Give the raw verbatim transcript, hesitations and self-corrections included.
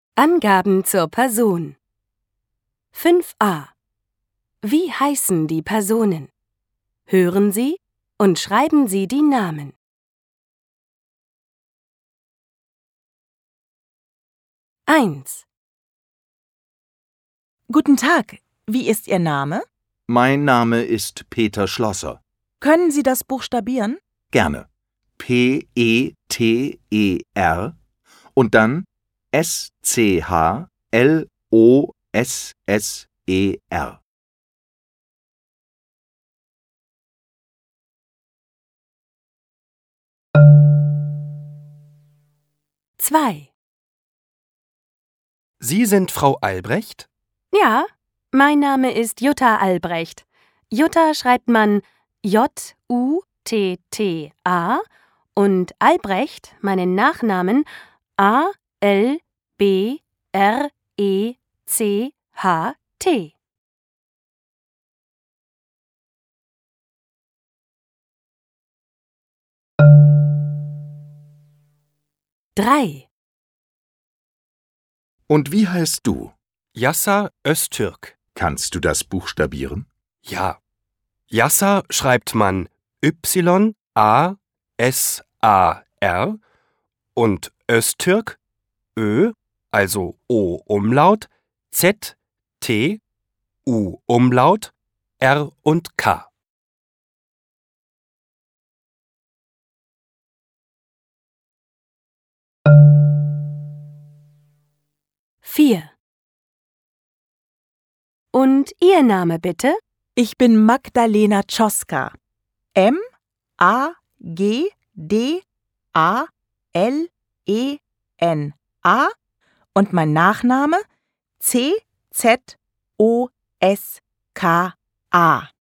Angaben zur Person. fünf a. Wie heißen die Personen? Hören Sie und schreiben Sie die Namen. eins. Guten Tag, wie ist Ihr Name? Mein Name ist Peter Schlosser. Können Sie das buchstabieren? Gerne. P E T E R und dann S C H L O S S E R. zwei. Sie sind Frau Albrecht? Ja, mein Name ist Jutta Albrecht. Jutta schreibt man J U T T A und Albrecht, meinen Nachnamen, A L B R E C H T. drei. Und wie heißt du? Yasser Öztürk. Kannst du das buchstabieren? Ja. Yasser schreibt man Y A S A R und Öztürk Ö, also O-Umlaut, Z, T, U-Umlaut, R und K. vier. Und Ihr Name bitte? Ich bin Magdalena Czoska. M A G D A L E N A und mein Nachname C Z O S K A.